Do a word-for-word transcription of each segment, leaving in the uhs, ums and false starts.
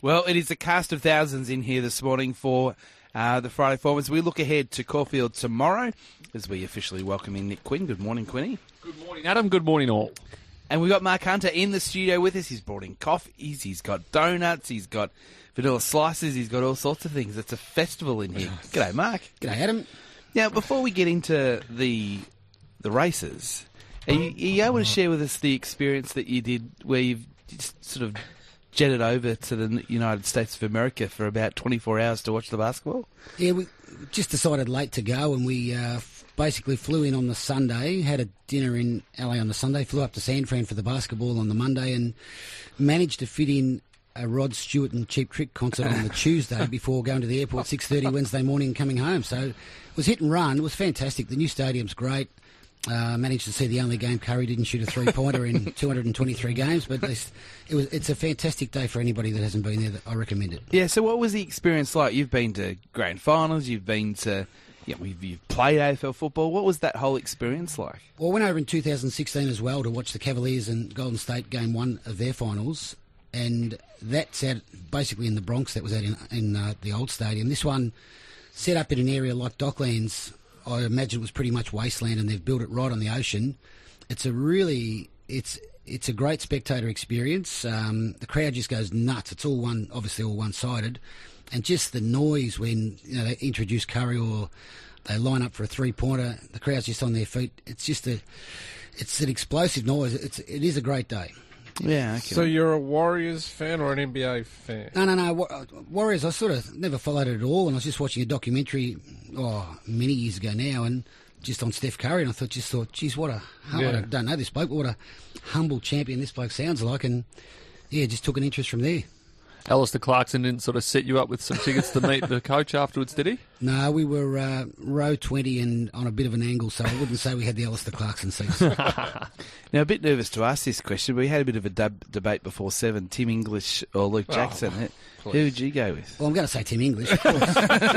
Well, it is a cast of thousands in here this morning for uh, the Friday Form as we look ahead to Caulfield tomorrow as we officially welcome in Nick Quinn. Good morning, Quinny. Good morning, Adam. Good morning, all. And we've got Mark Hunter in the studio with us. He's brought in coffees, he's got donuts, he's got vanilla slices, he's got all sorts of things. It's a festival in here. G'day, Mark. G'day, Adam. Now, before we get into the the races, are you, are you able to share with us the experience that you did where you've just sort of jetted over to the United States of America for about twenty-four hours to watch the basketball? Yeah, we just decided late to go, and we uh, basically flew in on the Sunday, had a dinner in L A on the Sunday, flew up to San Fran for the basketball on the Monday, and managed to fit in a Rod Stewart and Cheap Trick concert on the Tuesday before going to the airport at six thirty Wednesday morning and coming home. So it was hit and run. It was fantastic. The new stadium's great. Uh, managed to see the only game Curry didn't shoot a three-pointer in two hundred twenty-three games, but it's, it was, it's a fantastic day for anybody that hasn't been there. That I recommend it. Yeah, so what was the experience like? You've been to grand finals, you've been to, you know, you've, you've played A F L football. What was that whole experience like? Well, I went over in two thousand sixteen as well to watch the Cavaliers and Golden State game one of their finals, and that's out basically in the Bronx. That was out in, in uh, the old stadium. This one set up in an area like Docklands. I imagine it was pretty much wasteland, and they've built it right on the ocean. It's a really, it's it's a great spectator experience. Um, the crowd just goes nuts. It's all one, obviously all one-sided, and just the noise when you know they introduce Curry or they line up for a three-pointer. The crowd's just on their feet. It's just a, it's an explosive noise. It's it is a great day. Yeah. Okay. So you're a Warriors fan or an N B A fan? No, no, no. Warriors, I sort of never followed it at all, and I was just watching a documentary, oh, many years ago now, and just on Steph Curry, and I thought, just thought, geez, what a, yeah. I don't know this bloke, but what a humble champion this bloke sounds like, and yeah, just took an interest from there. Alistair Clarkson didn't sort of set you up with some tickets to meet the coach afterwards, did he? No, we were uh, row twenty and on a bit of an angle, so I wouldn't say we had the Alistair Clarkson seats. Now, a bit nervous to ask this question, but we had a bit of a dub- debate before seven, Tim English or Luke Jackson. Oh, Who would you go with? Well, I'm going to say Tim English, of course.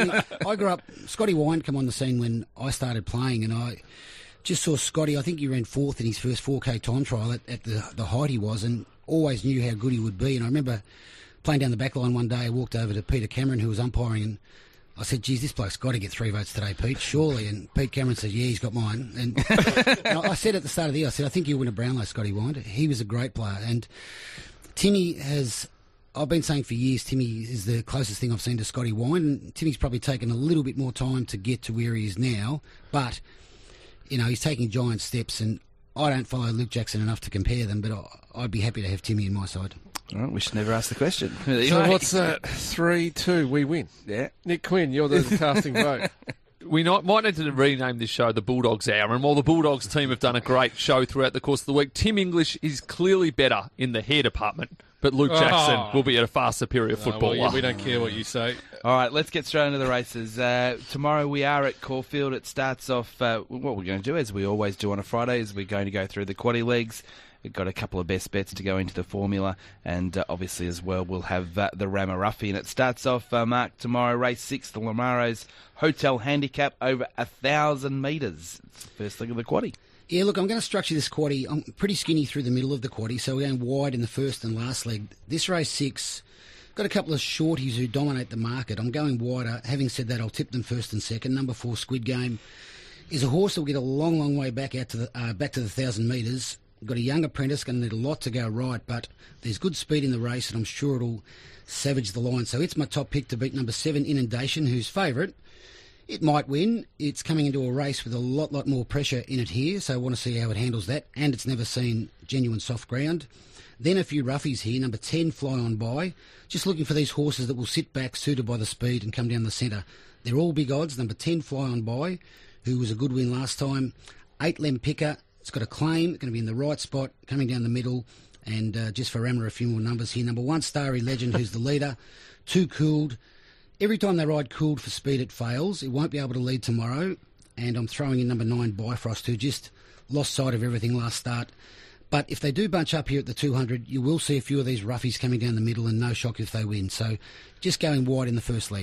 I grew up, Scotty Wine came on the scene when I started playing, and I just saw Scotty. I think he ran fourth in his first four K time trial at, at the, the height he was, and always knew how good he would be. And I remember playing down the back line one day, I walked over to Peter Cameron, who was umpiring, and I said, geez, this bloke's got to get three votes today, Pete, surely. And Pete Cameron said, yeah, he's got mine. And, and I said at the start of the year, I said, I think you'll win a Brownlow, Scotty Wine. He was a great player. And Timmy has, I've been saying for years, Timmy is the closest thing I've seen to Scotty Wine. And Timmy's probably taken a little bit more time to get to where he is now. But, you know, he's taking giant steps, and I don't follow Luke Jackson enough to compare them, but I'd be happy to have Timmy in my side. All right, we should never ask the question. So what's that? three two, we win. Yeah. Nick Quinn, you're the casting vote. We not, might need to rename this show the Bulldogs Hour, and while the Bulldogs team have done a great show throughout the course of the week, Tim English is clearly better in the hair department, but Luke Jackson oh. will be a far superior footballer. Oh, well, yeah, we don't care what you say. All right, let's get straight into the races. Uh, tomorrow we are at Caulfield. It starts off, uh, what we're going to do, as we always do on a Friday, is we're going to go through the quaddie legs. We've got a couple of best bets to go into the formula, and uh, obviously as well we'll have uh, the Ramaruffy. And it starts off, uh, Mark, tomorrow, race six, the Lamaros Hotel Handicap over a thousand metres. It's the first leg of the quaddie. Yeah, look, I'm going to structure this quaddie. I'm pretty skinny through the middle of the quaddie, so we're going wide in the first and last leg. This race six, got a couple of shorties who dominate the market. I'm going wider. Having said that, I'll tip them first and second. Number four, Squid Game, is a horse that will get a long, long way back out to the uh, back to the thousand metres. Got a young apprentice, going to need a lot to go right, but there's good speed in the race, and I'm sure it'll savage the line. So it's my top pick to beat number seven, Inundation, who's favourite. It might win. It's coming into a race with a lot, lot more pressure in it here, so I want to see how it handles that, and it's never seen genuine soft ground. Then a few roughies here. Number ten, Fly On By. Just looking for these horses that will sit back, suited by the speed, and come down the centre. They're all big odds. Number ten, Fly On By, who was a good win last time. eight, Lem Picker. It's got a claim, going to be in the right spot, coming down the middle, and uh, just for Rammer, a few more numbers here. Number one, Starry Legend, who's the leader. Two, Cooled. Every time they ride Cooled for speed, it fails. It won't be able to lead tomorrow, and I'm throwing in number nine, Bifrost, who just lost sight of everything last start. But if they do bunch up here at the two hundred, you will see a few of these roughies coming down the middle, and no shock if they win. So just going wide in the first leg.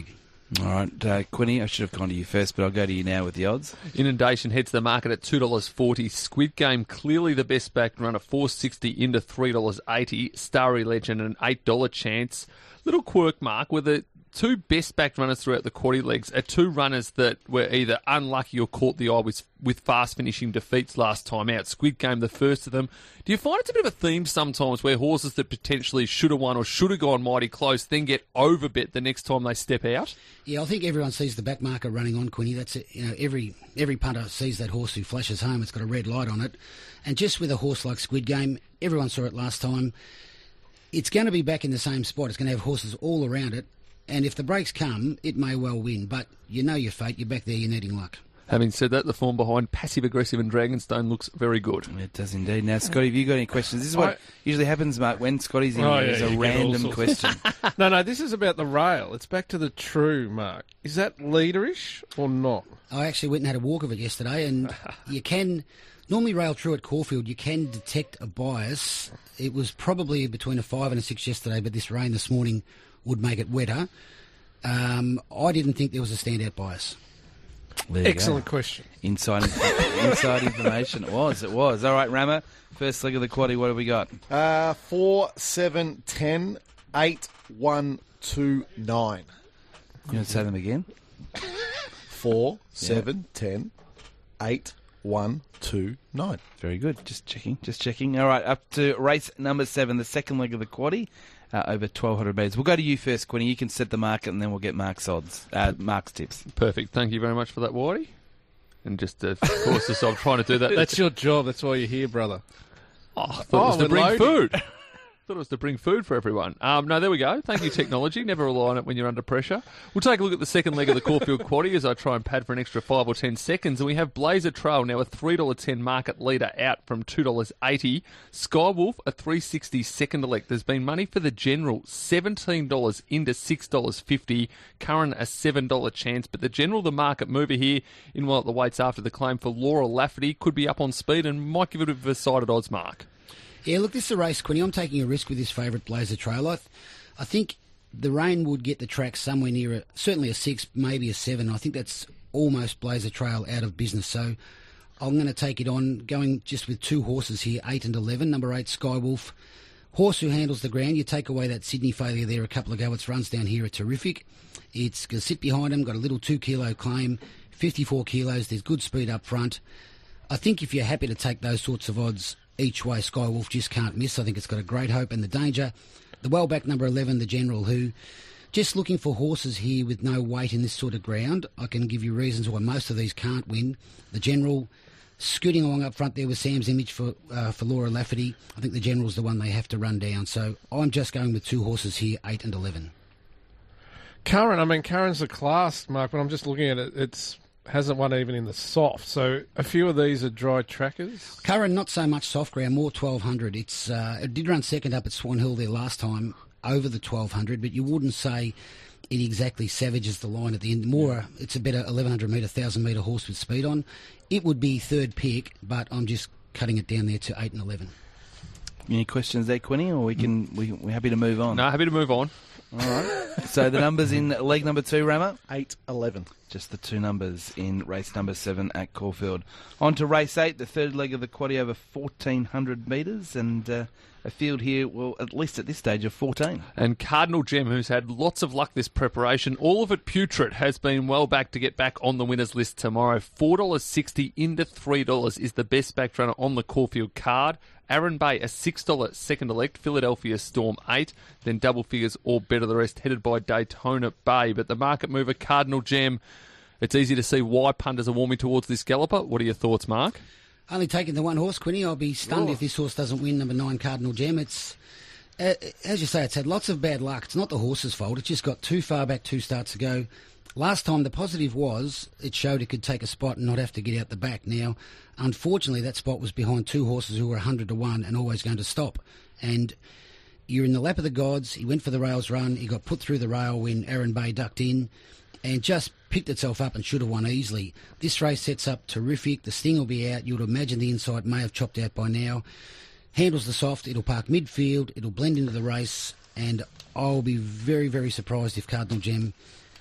All right, uh, Quinny, I should have gone to you first, but I'll go to you now with the odds. Inundation heads the market at two dollars forty. Squid Game, clearly the best backed runner, four dollars sixty into three dollars eighty. Starry Legend, an eight dollars chance. Little quirk, Mark, with the two best backed runners throughout the quaddy legs are two runners that were either unlucky or caught the eye with, with fast finishing defeats last time out. Squid Game, the first of them. Do you find it's a bit of a theme sometimes where horses that potentially should have won or should have gone mighty close then get overbet the next time they step out? Yeah, I think everyone sees the back marker running on, Quinny. That's it. You know, every every punter sees that horse who flashes home. It's got a red light on it. And just with a horse like Squid Game, everyone saw it last time. It's going to be back in the same spot. It's going to have horses all around it. And if the breaks come, it may well win. But you know your fate. You're back there. You're needing luck. Having said that, the form behind Passive Aggressive and Dragonstone looks very good. It does indeed. Now, Scotty, have you got any questions? This is what I- usually happens, Mark, when Scotty's in Oh, here. yeah, It's you a get all random sorts. question. No, no, this is about the rail. It's back to the true, Mark. Is that leaderish or not? I actually went and had a walk of it yesterday, and you can normally rail true at Caulfield. You can detect a bias. It was probably between a five and a six yesterday, but this rain this morning would make it wetter. Um, I didn't think there was a standout bias. There you Excellent go. question. Inside, inside information. It was, it was. All right, Rama, first leg of the quaddy, what have we got? Uh, four, seven, ten, eight, one, two, nine. You want to say them again? Four, seven, ten, eight, one, two, nine. Very good. Just checking, just checking. All right, up to race number seven, the second leg of the quaddy, uh, over twelve hundred metres. We'll go to you first, Quinny. You can set the market, and then we'll get Mark's odds, uh, Mark's tips. Perfect. Thank you very much for that, Whitey. And just, uh, of course, as I'm trying to do that. That's your job. That's why you're here, brother. Oh, I thought Oh, it was to we're bring loading. food. thought it was to bring food for everyone. Um, no, there we go. Thank you, technology. Never rely on it when you're under pressure. We'll take a look at the second leg of the Caulfield Quaddy as I try and pad for an extra five or ten seconds. And we have Blazer Trail, now a three dollars ten market leader, out from two dollars eighty. Skywolf, a three dollars sixty second elect. There's been money for the General, seventeen dollars into six dollars fifty. Curran, a seven dollars chance. But the General, the market mover here, in while at the weights after the claim for Laura Lafferty, could be up on speed and might give it a decided odds mark. Yeah, look, this is a race, Quinny. I'm taking a risk with this favourite Blazer Trail. I, th- I think the rain would get the track somewhere near, a, certainly a six, maybe a seven. I think that's almost Blazer Trail out of business. So I'm going to take it on, going just with two horses here, eight and eleven. Number eight, Skywolf. Horse who handles the ground. You take away that Sydney failure there a couple of go. Its runs down here are terrific. It's going to sit behind him, got a little two-kilo claim, fifty-four kilos. There's good speed up front. I think if you're happy to take those sorts of odds each way, Skywolf just can't miss. I think it's got a great hope. And the danger, the well-back number eleven, the General, who just looking for horses here with no weight in this sort of ground. I can give you reasons why most of these can't win. The General scooting along up front there with Sam's Image for uh, for Laura Lafferty. I think the General's the one they have to run down. So I'm just going with two horses here, eight and eleven. Curran, I mean, Curran's a class, Mark, but I'm just looking at it. It's hasn't won even in the soft. So a few of these are dry trackers. Curran, not so much soft ground, more twelve hundred. It's uh, it did run second up at Swan Hill there last time, over the twelve hundred, but you wouldn't say it exactly savages the line at the end. More, it's a better eleven hundred metre, one thousand metre horse with speed on. It would be third pick, but I'm just cutting it down there to eight and eleven. Any questions there, Quinny, or we can we we're happy to move on? No, happy to move on. All right. So the numbers in leg number two, Rama? eight eleven. Just the two numbers in race number seven at Caulfield. On to race eight, the third leg of the quaddy over fourteen hundred metres, and uh, a field here, well, at least at this stage, of fourteen. And Cardinal Gem, who's had lots of luck this preparation, all of it putrid, has been well back to get back on the winners list tomorrow. four dollars sixty into three dollars is the best backed runner on the Caulfield card. Aaron Bay, a six dollars second elect. Philadelphia Storm, eight. Then double figures, all better the rest, headed by Daytona Bay. But the market mover, Cardinal Gem, it's easy to see why punters are warming towards this galloper. What are your thoughts, Mark? Only taking the one horse, Quinny. I'll be stunned Oh. if this horse doesn't win, number nine, Cardinal Gem. It's, uh, as you say, it's had lots of bad luck. It's not the horse's fault. It's just got too far back two starts ago. Last time, the positive was it showed it could take a spot and not have to get out the back. Now, unfortunately, that spot was behind two horses who were one hundred to one and always going to stop. And you're in the lap of the gods. He went for the rails run. He got put through the rail when Aaron Bay ducked in and just picked itself up and should have won easily. This race sets up terrific. The sting will be out. You would imagine the inside may have chopped out by now. Handles the soft. It'll park midfield. It'll blend into the race. And I'll be very, very surprised if Cardinal Gem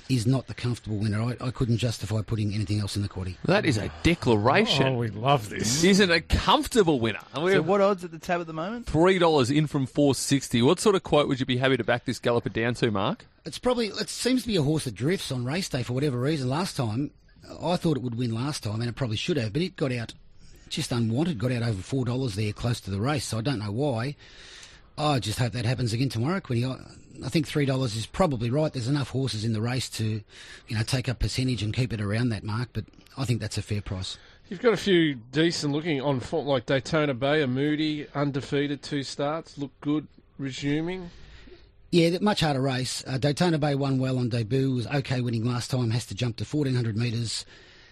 is not the comfortable winner. I, I couldn't justify putting anything else in the quaddy. That is a declaration. Oh, we love this. Isn't a comfortable winner. And we're So what odds at the tab at the moment? three dollars in from four sixty. What sort of quote would you be happy to back this galloper down to, Mark? It's probably, it seems to be a horse that drifts on race day for whatever reason. Last time, I thought it would win last time, and it probably should have, but it got out just unwanted, got out over four dollars there close to the race, so I don't know why. I just hope that happens again tomorrow, Quinny. I, I think three dollars is probably right. There's enough horses in the race to, you know, take up percentage and keep it around that mark, but I think that's a fair price. You've got a few decent looking on form, like Daytona Bay, a Moody, undefeated, two starts, look good, resuming. Yeah, much harder race. Uh, Daytona Bay won well on debut, was okay winning last time, has to jump to fourteen hundred metres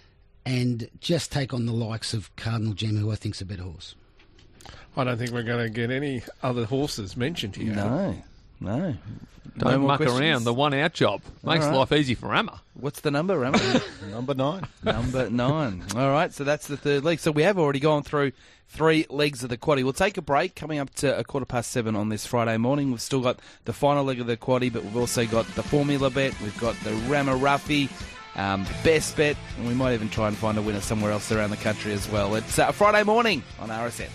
and just take on the likes of Cardinal Gem, who I think's a better horse. I don't think we're going to get any other horses mentioned here. No, no. Don't No more muck questions? around. The one out job makes All right. life easy for Emma. What's the number, Ramon? Number nine. Number nine. All right, so that's the third leg. So we have already gone through three legs of the quaddie. We'll take a break coming up to a quarter past seven on this Friday morning. We've still got the final leg of the quaddie, but we've also got the formula bet. We've got the Ramaruffi, um, the best bet, and we might even try and find a winner somewhere else around the country as well. It's uh, Friday morning on R S N.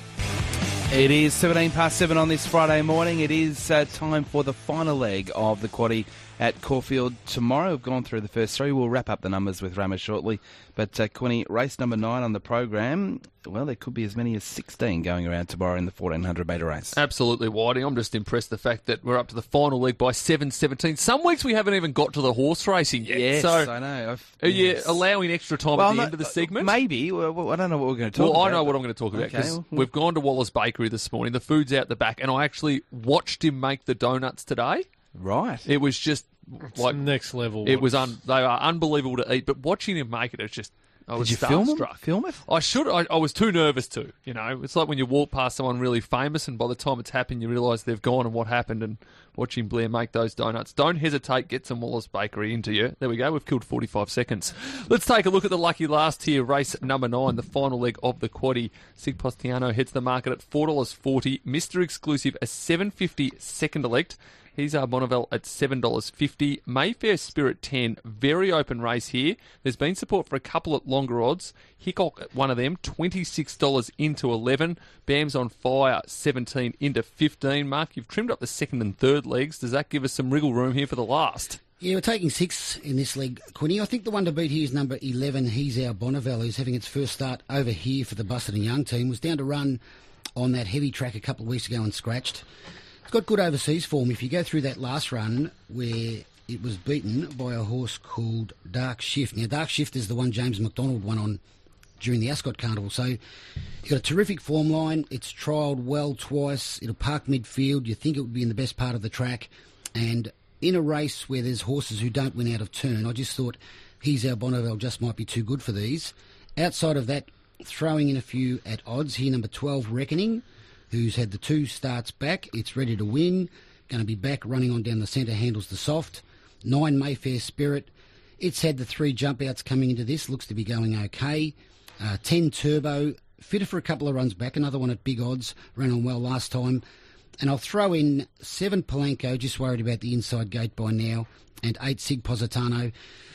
It is seventeen past seven on this Friday morning. It is uh, time for the final leg of the quaddie at Caulfield tomorrow. We've gone through the first three. We'll wrap up the numbers with Rama shortly. But, uh, Quinny, race number nine on the program, well, there could be as many as sixteen going around tomorrow in the fourteen hundred metre race. Absolutely, Whiting. I'm just impressed the fact that we're up to the final leg by seven seventeen. Some weeks we haven't even got to the horse racing yet. Yes, so I know. I've, are you yes. allowing extra time Well, at the no, end of the segment? Maybe. Well, I don't know what we're going to talk Well, about. I know what I'm going to talk about Okay, because well, we've gone to Wallace Bakery this morning. The food's out the back, and I actually watched him make the donuts today. Right. It was just It's like next level. it was. Un, they are unbelievable to eat, but watching him make it, it's just. I was Did you film, starstruck. them? film it? I should. I, I was too nervous to. You know, it's like when you walk past someone really famous, and by the time it's happened, you realise they've gone and what happened. And watching Blair make those donuts, don't hesitate. Get some Wallace Bakery into you. There we go. We've killed forty-five seconds. Let's take a look at the lucky last here, race number nine, the final leg of the quaddie. Sig Postiano hits the market at four dollars forty. Mister Exclusive a seven fifty second elect. He's our Bonneville at seven dollars fifty. Mayfair Spirit ten. Very open race here. There's been support for a couple at longer odds. Hickok at one of them, twenty-six dollars into eleven. Bam's on Fire, seventeen into fifteen. Mark, you've trimmed up the second and third legs. Does that give us some wriggle room here for the last? Yeah, we're taking six in this leg, Quinny. I think the one to beat here is number eleven. He's our Bonneville, who's having its first start over here for the Busted and Young team. Was down to run on that heavy track a couple of weeks ago and scratched. It's got good overseas form. If you go through that last run where it was beaten by a horse called Dark Shift. Now, Dark Shift is the one James McDonald won on during the Ascot Carnival. So you've got a terrific form line. It's trialled well twice. It'll park midfield. You think it would be in the best part of the track. And in a race where there's horses who don't win out of turn, I just thought He's Our Bonneville just might be too good for these. Outside of that, throwing in a few at odds here, number twelve, Reckoning, who's had the two starts back. It's ready to win. Going to be back running on down the centre, handles the soft. Nine, Mayfair Spirit. It's had the three jump outs coming into this. Looks to be going okay. Uh, ten, Turbo. Fitter for a couple of runs back. Another one at big odds. Ran on well last time. And I'll throw in seven, Palanco. Just worried about the inside gate by now. And eight, Sig Positano.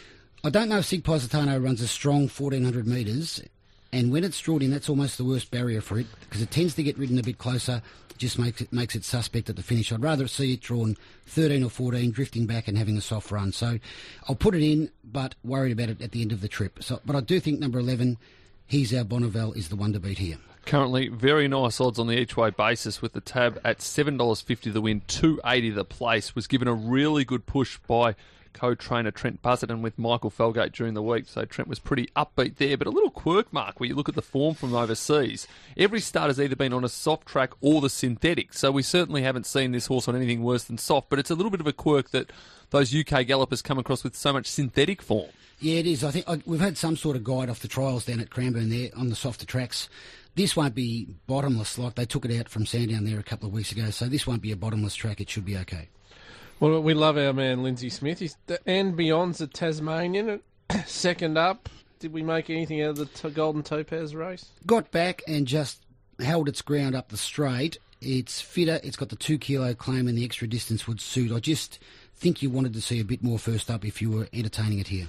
I don't know if Sig Positano runs a strong fourteen hundred metres. And when it's drawn in, that's almost the worst barrier for it because it tends to get ridden a bit closer. Just makes it makes it suspect at the finish. I'd rather see it drawn thirteen or fourteen, drifting back and having a soft run. So I'll put it in, but worried about it at the end of the trip. So, but I do think number eleven, He's Our Bonneville, is the one to beat here. Currently, very nice odds on the each-way basis with the tab at seven dollars fifty the win, two eighty the place. Was given a really good push by co-trainer Trent Busuttin with Michael Felgate during the week, so Trent was pretty upbeat there. But a little quirk, Mark, where you look at the form from overseas, every start has either been on a soft track or the synthetic, so we certainly haven't seen this horse on anything worse than soft, but it's a little bit of a quirk that those U K gallopers come across with so much synthetic form. Yeah, it is. I think I, we've had some sort of guide off the trials down at Cranbourne there on the softer tracks. This won't be bottomless like they took it out from Sandown there a couple of weeks ago, so this won't be a bottomless track. It should be okay. Well, we love our man Lindsay Smith. He's the, and Beyond's a Tasmanian. Second up, did we make anything out of the t- Golden Topaz race? Got back and just held its ground up the straight. It's fitter. It's got the two kilo claim and the extra distance would suit. I just think you wanted to see a bit more first up if you were entertaining it here.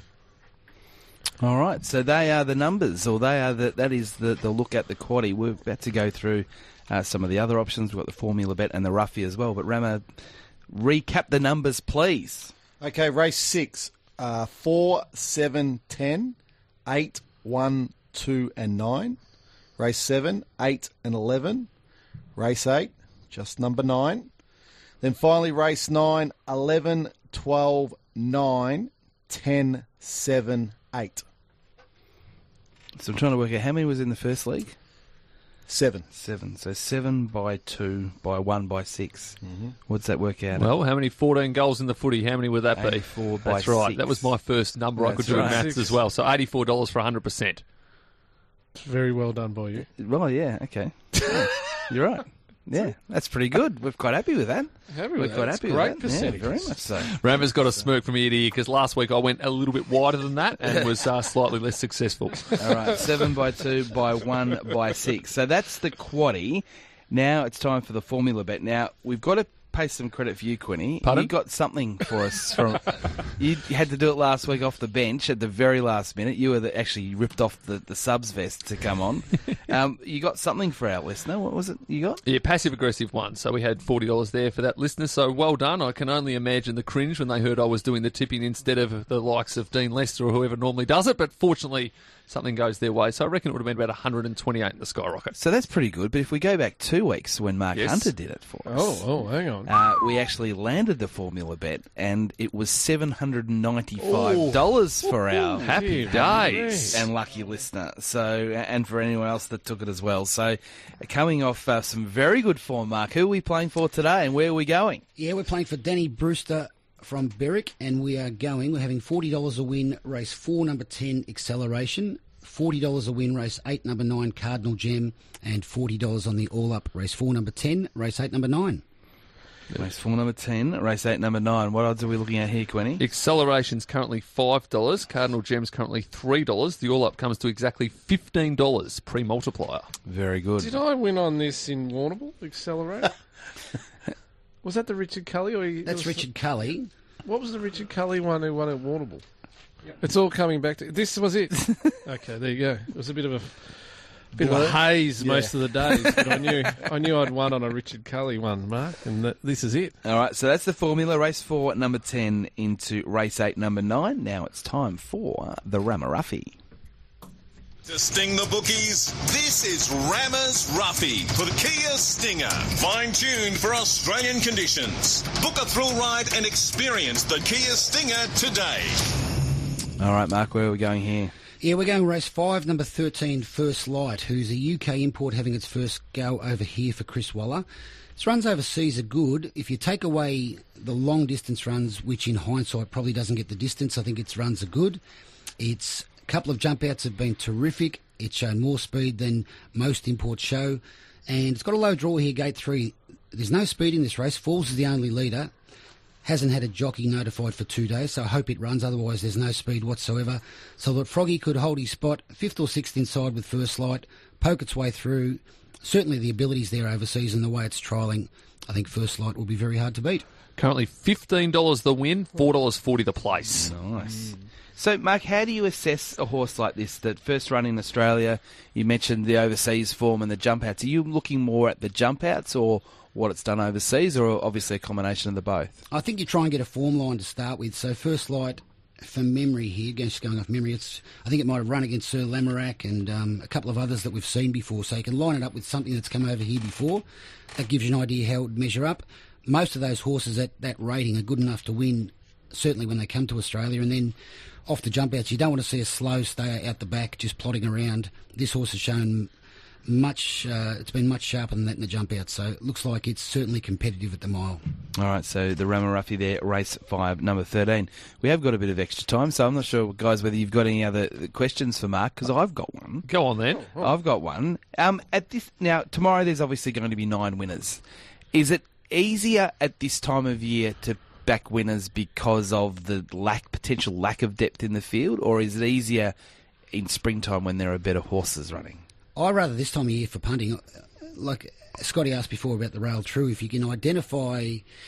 All right, so they are the numbers, or they are the, that is the, the look at the quaddie. We're about to go through uh, some of the other options. We've got the Formula Bet and the Roughie as well. But Ramo, recap the numbers, please. Okay, race six. Uh, four, seven, ten, eight, one, two, and nine. Race seven, eight, and eleven. Race eight, just number nine. Then finally race nine, eleven, twelve, nine, ten, seven, eight. So I'm trying to work out how many was in the first league? Seven. Seven. So seven by two by one by six. Mm-hmm. What's that work out? Well, how many fourteen goals in the footy? How many would that be? eighty-four by That's right. six. That was my first number I That's could do right. in maths Six. as well. So eighty-four dollars for one hundred percent. It's very well done by you. Well, yeah, okay. Yeah, you're right. Yeah, that's pretty good. We're quite happy with that. Happy We're with quite that. happy It's with great that. percentage. Yeah, very much so. Rama's got a smirk from ear to ear because last week I went a little bit wider than that and was uh, slightly less successful. All right, seven by two by one by six. So that's the quaddie. Now it's time for the Formula Bet. Now we've got to pay some credit for you, Quinny. Pardon? You got something for us from. You had to do it last week off the bench at the very last minute. You were the, actually ripped off the, the subs vest to come on. um, you got something for our listener. What was it you got? Yeah, passive-aggressive one. So we had forty dollars there for that listener. So well done. I can only imagine the cringe when they heard I was doing the tipping instead of the likes of Dean Lester or whoever normally does it. But fortunately, something goes their way. So I reckon it would have been about one hundred twenty-eight in the Skyrocket. So that's pretty good. But if we go back two weeks when Mark Yes. Hunter did it for us. Oh, oh, hang on. Uh, we actually landed the Formula Bet, and it was seven hundred ninety-five dollars for our Happy Dear days. and lucky listener. So, and for anyone else that took it as well. So, coming off uh, some very good form, Mark. Who are we playing for today, and where are we going? Yeah, we're playing for Danny Brewster from Berwick, and we are going. We're having forty dollars a win, race four, number ten, Acceleration. forty dollars a win, race eight, number nine, Cardinal Gem. And forty dollars on the all-up, race four, number ten, race eight, number nine. Race four, number ten, race eight, number nine. What odds are we looking at here, Quinny? Acceleration's currently five dollars. Cardinal Gem's currently three dollars. The all-up comes to exactly fifteen dollars pre-multiplier. Very good. Did I win on this in Warrnambool? Accelerate? Was that the Richard Cully? Or he, That's was- Richard Cully. What was the Richard Cully one who won at Warrnambool? It's all coming back to... This was it. Okay, there you go. It was a bit of a... Bit of a haze most of the days, but I knew I knew I'd won on a Richard Cully one, Mark, and that, this is it. All right, so that's the formula. Race four, number ten, into race eight, number nine. Now it's time for the Ramaruffy. To sting the bookies, this is Rammer's Ruffy for the Kia Stinger. Fine-tuned for Australian conditions. Book a thrill ride and experience the Kia Stinger today. All right, Mark, where are we going here? Yeah, we're going race five, number thirteen, First Light, who's a U K import having its first go over here for Chris Waller. Its runs overseas are good. If you take away the long distance runs, which in hindsight probably doesn't get the distance, I think its runs are good. Its couple of jump outs have been terrific. It's shown more speed than most imports show. And it's got a low draw here, gate three. There's no speed in this race. Falls is the only leader. Hasn't had a jockey notified for two days, so I hope it runs. Otherwise, there's no speed whatsoever. So that Froggy could hold his spot, fifth or sixth inside with First Light, poke its way through. Certainly the abilities there overseas and the way it's trialling, I think First Light will be very hard to beat. Currently fifteen dollars the win, four dollars forty the place. Nice. So, Mark, how do you assess a horse like this that first run in Australia? You mentioned the overseas form and the jump outs. Are you looking more at the jump outs or what it's done overseas, or obviously a combination of the both? I think you try and get a form line to start with. So First Light, from memory here, just going off memory, it's I think it might have run against Sir Lamorak and um, a couple of others that we've seen before. So you can line it up with something that's come over here before. That gives you an idea how it would measure up. Most of those horses at that rating are good enough to win, certainly when they come to Australia. And then off the jump outs, you don't want to see a slow stayer out the back just plodding around. This horse has shown much, uh, it's been much sharper than that in the jump out. So it looks like it's certainly competitive at the mile. All right, so the Ramaruffy there, race five, number thirteen. We have got a bit of extra time, so I'm not sure, guys, whether you've got any other questions for Mark, because I've got one. Go on then. I've got one. Um, at this now, tomorrow there's obviously going to be nine winners. Is it easier at this time of year to back winners because of the lack, potential lack of depth in the field, or is it easier in springtime when there are better horses running? I rather this time of year for punting, like Scotty asked before about the Rail True, if you can identify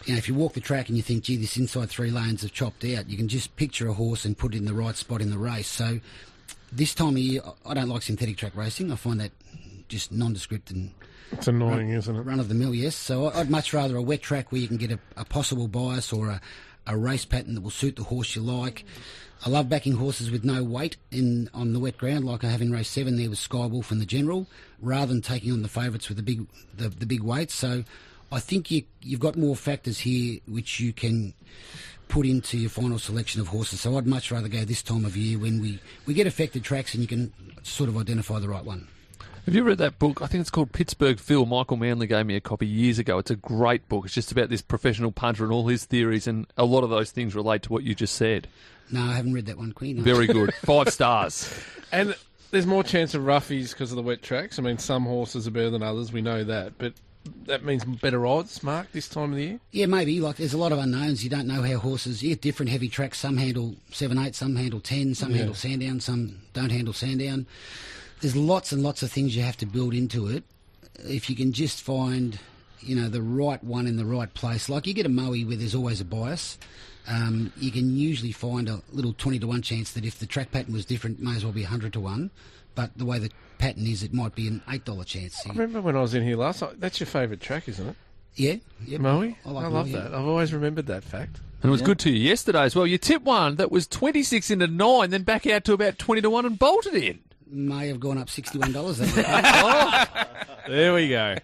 you know, if you walk the track and you think, gee, this inside three lanes have chopped out, you can just picture a horse and put it in the right spot in the race. So this time of year, I don't like synthetic track racing. I find that just nondescript and It's annoying, run, isn't it? run of the mill, yes. So I'd much rather a wet track where you can get a, a possible bias or a, a race pattern that will suit the horse you like. I love backing horses with no weight in on the wet ground, like I have in race seven there with Skywolf and the General, rather than taking on the favourites with the big the, the big weights. So I think you, you've got more factors here which you can put into your final selection of horses. So I'd much rather go this time of year when we, we get affected tracks and you can sort of identify the right one. Have you read that book? I think it's called Pittsburgh Phil. Michael Manley gave me a copy years ago. It's a great book. It's just about this professional punter and all his theories, and a lot of those things relate to what you just said. No, I haven't read that one, Queen. No. Very good. Five stars. And there's more chance of roughies because of the wet tracks. I mean, some horses are better than others. We know that. But that means better odds, Mark, this time of the year? Yeah, maybe. Like, there's a lot of unknowns. You don't know how horses... You get different heavy tracks. Some handle seven eight, some handle ten, some Yeah. handle Sandown, some don't handle Sandown. There's lots and lots of things you have to build into it. If you can just find, you know, the right one in the right place. Like, you get a Moe where there's always a bias. Um, you can usually find a little twenty to one chance that if the track pattern was different, it may as well be one hundred to one. But the way the pattern is, it might be an eight dollar chance. I remember when I was in here last night. That's your favourite track, isn't it? Yeah. Yep. Moe? I I, like love Moe, yeah. that. I've always remembered that fact. And it was Yeah. good to you yesterday as well. You tipped one that was twenty-six into nine, then back out to about twenty to one and bolted in. May have gone up sixty-one dollars. That There we go.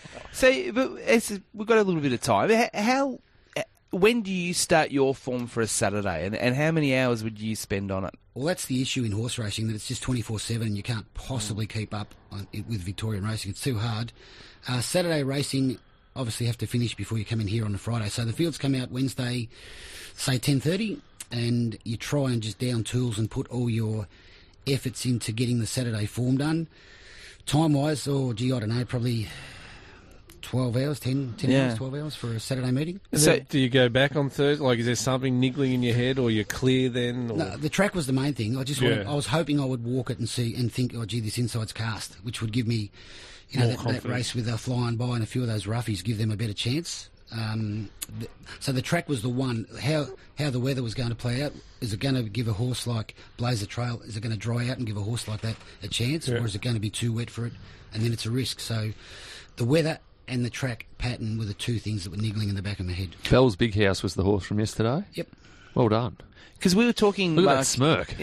So, but it's, we've got a little bit of time. How, how, when do you start your form for a Saturday, and, and how many hours would you spend on it? Well, that's the issue in horse racing, that it's just twenty-four seven and you can't possibly keep up on it with Victorian racing. It's too hard. Uh, Saturday racing, obviously have to finish before you come in here on a Friday. So the fields come out Wednesday, say ten thirty, and you try and just down tools and put all your efforts into getting the Saturday form done. Time-wise, oh, gee, I don't know, probably twelve hours, ten, ten Yeah. hours, twelve hours for a Saturday meeting. And So- then do you go back on Thursday? Like, is there something niggling in your head, or you're clear then? Or? No, the track was the main thing. I just wanted, Yeah. I was hoping I would walk it and see and think, oh, gee, this inside's cast, which would give me, you know, More that, that confidence. race with a flying by and a few of those roughies, give them a better chance. Um, th- so the track was the one. How how the weather was going to play out. Is it going to give a horse like Blazer Trail? Is it going to dry out and give a horse like that a chance, Yeah. or is it going to be too wet for it? And then it's a risk. So the weather and the track pattern were the two things that were niggling in the back of my head. Bell's Big House was the horse from yesterday. Yep. Well done. Because we were talking, Look at Mark, that smirk.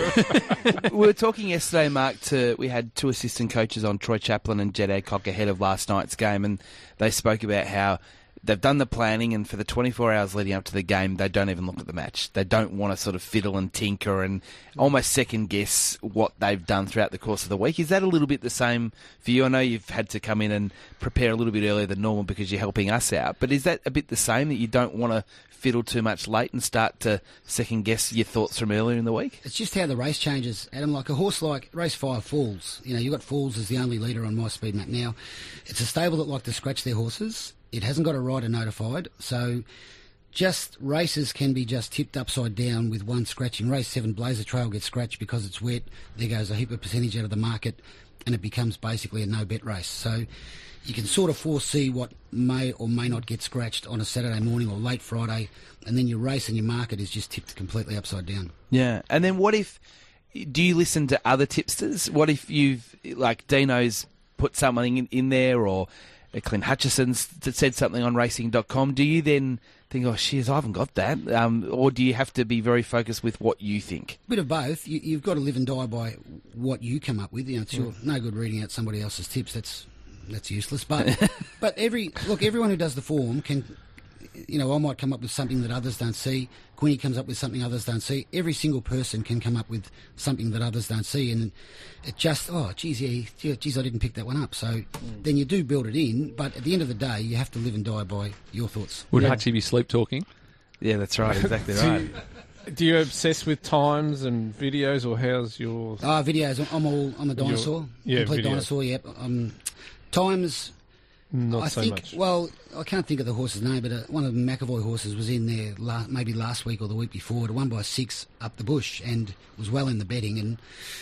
we were talking yesterday, Mark, to, we had two assistant coaches on, Troy Chaplin and Jed Adcock, ahead of last night's game, and they spoke about how they've done the planning, and for the twenty-four hours leading up to the game, they don't even look at the match. They don't want to sort of fiddle and tinker and almost second guess what they've done throughout the course of the week. Is that a little bit the same for you? I know you've had to come in and prepare a little bit earlier than normal because you're helping us out, but is that a bit the same, that you don't want to fiddle too much late and start to second guess your thoughts from earlier in the week? It's just how the race changes, Adam. Like a horse like race five, Falls. You know, you've got Falls as the only leader on my speed map now. It's a stable that like to scratch their horses. It hasn't got a rider notified, so just races can be just tipped upside down with one scratching. Race seven, Blazer Trail gets scratched because it's wet. There goes a heap of percentage out of the market, and it becomes basically a no-bet race. So you can sort of foresee what may or may not get scratched on a Saturday morning or late Friday, and then your race and your market is just tipped completely upside down. Yeah, and then what if, do you listen to other tipsters? What if you've, like Dino's put something in, in there, or Clint Hutchison's said something on racing dot com? Do you then think, oh, shiz, I haven't got that? Um, or do you have to be very focused with what you think? Bit of both. You, you've got to live and die by what you come up with. You know, it's your, no good reading out somebody else's tips. That's that's useless. But but every look, everyone who does the form can. You know, I might come up with something that others don't see. Queenie comes up with something others don't see. Every single person can come up with something that others don't see, and it just, oh, geez, yeah, yeah, geez, I didn't pick that one up. So mm. then you do build it in, but at the end of the day, you have to live and die by your thoughts. Would Yeah. Hutchie be sleep talking? Yeah, that's right, exactly do, right. you, do you obsess with times and videos, or how's your... Ah, videos. I'm all. I'm a Your- dinosaur. yeah, complete video. dinosaur. Yep. Um, times. Not I so think, much. well, I can't think of the horse's name, but uh, one of the McAvoy horses was in there la- maybe last week or the week before. It won by six up the bush and was well in the betting. And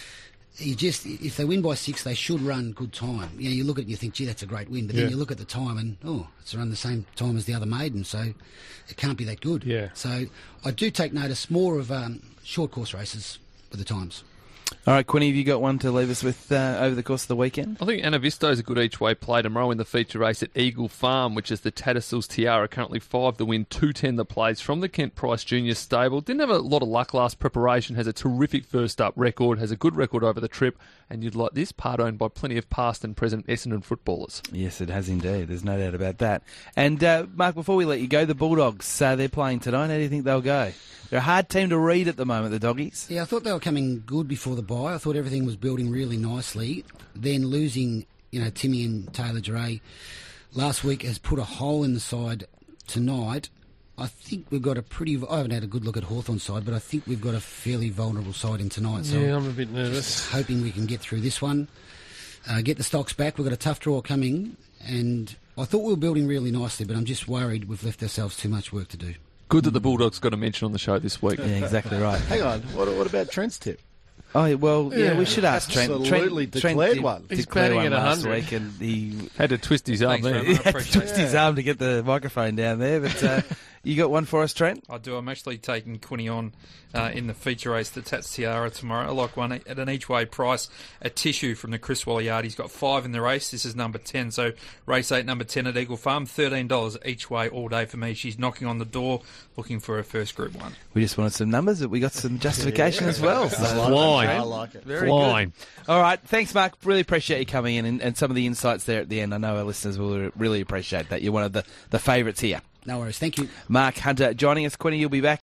You just, if they win by six, they should run good time. You know, you look at it and you think, gee, that's a great win. But Yeah. then you look at the time and, oh, it's around the same time as the other maiden, so it can't be that good. Yeah. So I do take notice more of um, short course races with the times. All right, Quinny, have you got one to leave us with uh, over the course of the weekend? I think Anavisto is a good each-way play tomorrow in the feature race at Eagle Farm, which is the Tattersalls Tiara. Currently five to win, two ten the plays from the Kent Price Junior stable. Didn't have a lot of luck last preparation, has a terrific first-up record, has a good record over the trip, and you'd like this part owned by plenty of past and present Essendon footballers. Yes, it has indeed. There's no doubt about that. And, uh, Mark, before we let you go, the Bulldogs, uh, they're playing tonight. How do you think they'll go? They're a hard team to read at the moment, the Doggies. Yeah, I thought they were coming good before the bye. I thought everything was building really nicely. Then losing, you know, Timmy and Taylor Duray last week has put a hole in the side tonight. I think we've got a pretty... I haven't had a good look at Hawthorn's side, but I think we've got a fairly vulnerable side in tonight. So Yeah, I'm a bit nervous. just hoping we can get through this one, uh, get the stocks back. We've got a tough draw coming, and I thought we were building really nicely, but I'm just worried we've left ourselves too much work to do. Good that the Bulldogs got a mention on the show this week. Yeah, exactly right. Hang on, what, what about Trent's tip? Oh, well, yeah, Yeah, we should ask Trent. absolutely Trent, declared Trent did one. He's declare batting one at last one hundred. week, and he Had to twist his arm Thanks there. very he much. had to Appreciate twist his arm to get the microphone down there. But uh, you got one for us, Trent? I do. I'm actually taking Quinny on uh, in the feature race, the Tats Tiara tomorrow. I like one at an each-way price. A Tissue from the Chris Waller Yard. He's got five in the race. This is number ten. So race eight, number ten at Eagle Farm. thirteen dollars each way all day for me. She's knocking on the door, looking for her first Group One. We just wanted some numbers, but we got some justification as well. So. Flying. I like it. Very Flying. good. All right, thanks, Mark. Really appreciate you coming in and, and some of the insights there at the end. I know our listeners will really appreciate that. You're one of the, the favourites here. No worries. Thank you. Mark Hunter joining us. Quinny, you'll be back